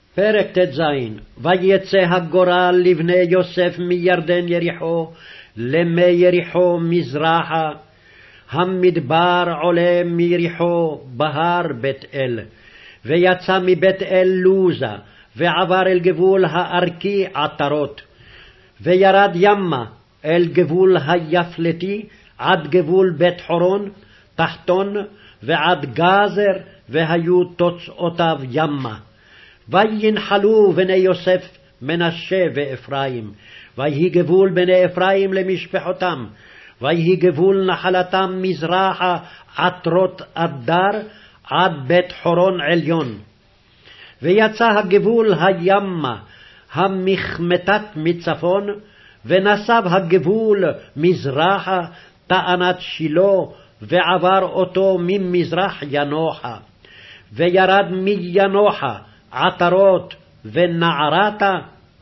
פרק ט"ז. ויצא הגורל לבני יוסף מירדן יריחו למי יריחו מזרחה, המדבר עולה מיריחו בהר בית אל, ויצא מבית אל לוזה, ועבר אל גבול הארקי עטרות, וירד ימה אל גבול היפלתי עד גבול בית חורון תחתון ועד גזר, והיו תוצאותיו ימה. וינחלו בני יוסף מנשה ואפרים, ויהי גבול בני אפרים למשפחותם, ויהי גבול נחלתם מזרחה עטרות אדר עד בית חורון עליון. ויצא הגבול הימה המחמתת מצפון, ונסב הגבול מזרחה תענת שילה, ועבר אותו ממזרח ינוחה, וירד מינוחה עטרות ונערתה,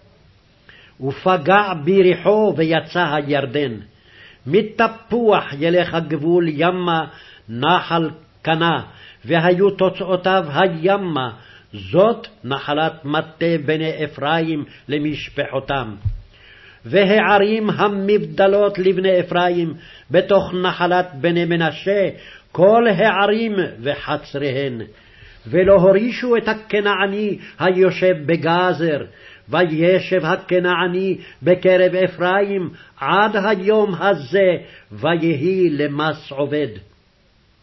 ופגע ביריחו ויצא הירדן. מתפוח ילך הגבול ימה נחל קנה, והיו תוצאותיו הימה, זאת נחלת מטה בני אפרים למשפחותם. והערים המבדלות לבני אפרים בתוך נחלת בני מנשה, כל הערים וחצריהן. ולא הורישו את הכנעני היושב בגזר, וישב הכנעני בקרב אפרים עד היום הזה, ויהי למס עובד.